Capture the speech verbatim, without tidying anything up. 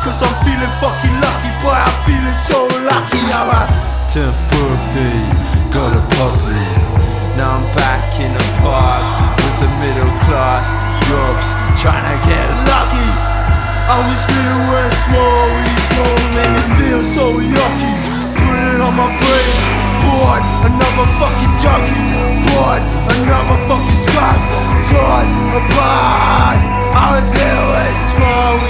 cause I'm feeling fucking lucky. Boy, I'm feeling so lucky. I'm a tenth birthday, got a puppy. Now I'm back in the park with the middle class Europe's trying to get lucky. I was little and small, really small, made me feel so yucky. Put it on my brain, bored, another fucking junkie. Bored, another fucking skunk, torn apart. I was little